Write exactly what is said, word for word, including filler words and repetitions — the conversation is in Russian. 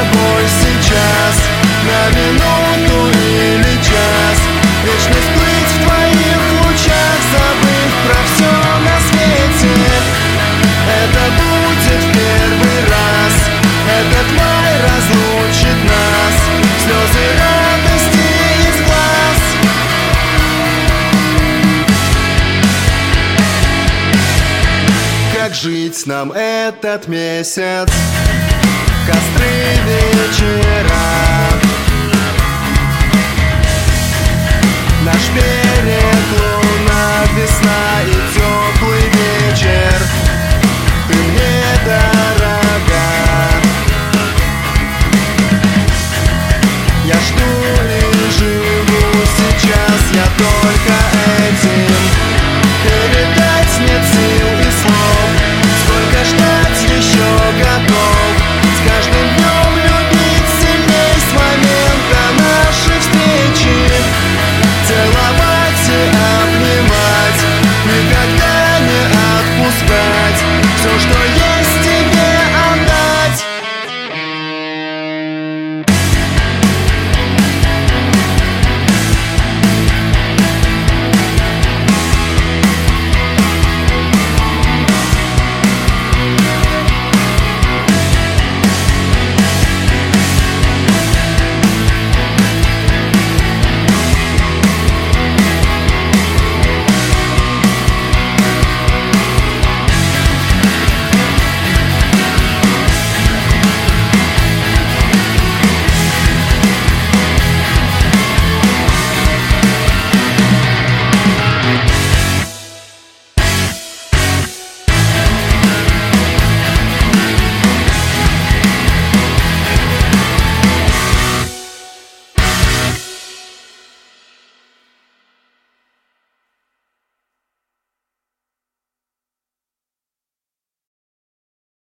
тобой сейчас, на минуту или час, вечность плыть в твоих лучах, забыв про все на свете. Это будет в первый раз, этот май разлучит нас, слезы радости из глаз. Как жить нам этот месяц? Костры вечера, наш берег, луна, весна и